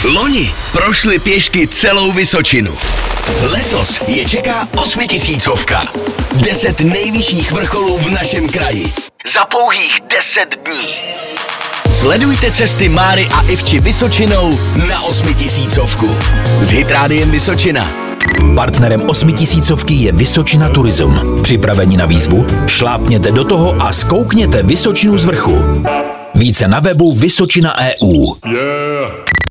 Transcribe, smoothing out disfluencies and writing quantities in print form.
Loni prošli pěšky celou Vysočinu. Letos je čeká 8000. 10 nejvyšších vrcholů v našem kraji. Za pouhých 10 dní. Sledujte cesty Máry a Ivči Vysočinou na 8000. S Hitrádiem Vysočina. Partnerem 8000 je Vysočina Tourism. Připraveni na výzvu? Šlápněte do toho a zkoukněte Vysočinu z vrchu. Více na webu Vysočina.eu.